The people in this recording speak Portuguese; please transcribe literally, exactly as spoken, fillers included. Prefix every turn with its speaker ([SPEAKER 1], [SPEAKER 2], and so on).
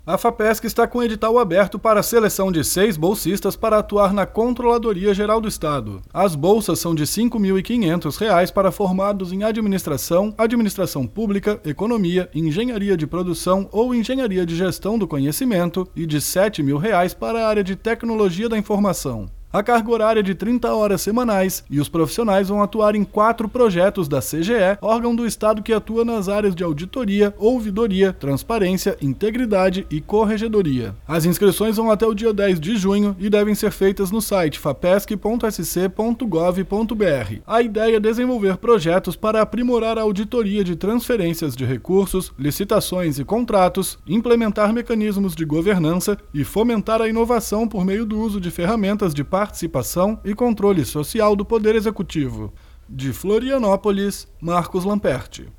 [SPEAKER 1] A FAPESC está com edital aberto para a seleção de seis bolsistas para atuar na Controladoria Geral do Estado. As bolsas são de cinco mil e quinhentos reais para formados em administração, administração pública, economia, engenharia de produção ou engenharia de gestão do conhecimento e de sete mil reais para a área de tecnologia da informação. A carga horária é de trinta horas semanais e os profissionais vão atuar em quatro projetos da C G E, órgão do Estado que atua nas áreas de auditoria, ouvidoria, transparência, integridade e corregedoria. As inscrições vão até o dia dez de junho e devem ser feitas no site fapesc ponto s c ponto gov ponto b r. A ideia é desenvolver projetos para aprimorar a auditoria de transferências de recursos, licitações e contratos, implementar mecanismos de governança e fomentar a inovação por meio do uso de ferramentas de participação e controle social do Poder Executivo. De Florianópolis, Marcos Lamperti.